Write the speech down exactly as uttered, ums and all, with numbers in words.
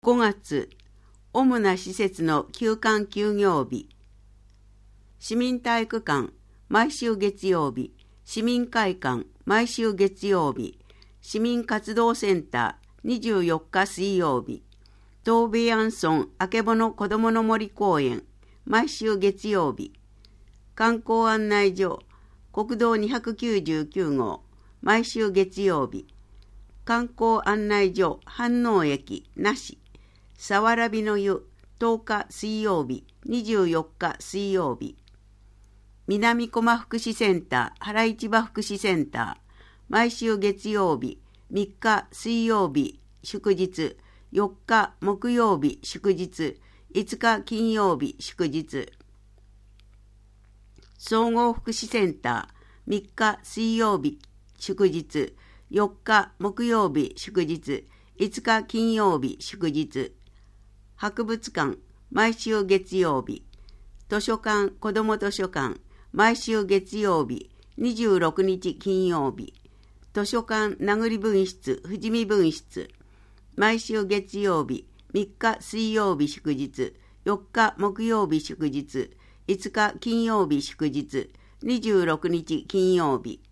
ごがつ、主な施設の休館休業日。市民体育館、毎週月曜日。市民会館、毎週月曜日。市民活動センター、にじゅうよっか水曜日。トーベアンソンあけぼのこどもの森公園、毎週月曜日。観光案内所、国道にひゃくきゅうじゅうきゅう号、毎週月曜日。観光案内所、飯能駅、なし。さわらびの湯、とおか水曜日、にじゅうよっか水曜日。南駒福祉センター、原市場福祉センター、毎週月曜日、みっか水曜日、祝日、よっか木曜日、祝日、いつか金曜日、祝日。総合福祉センター、みっか水曜日、祝日、よっか木曜日、祝日、いつか金曜日、祝日。博物館、毎週月曜日。図書館、子ども図書館、毎週月曜日、にじゅうろくにち金曜日。図書館、名栗分室、富士見分室、毎週月曜日、みっか水曜日祝日、よっか木曜日祝日、いつか金曜日祝日、にじゅうろくにち金曜日。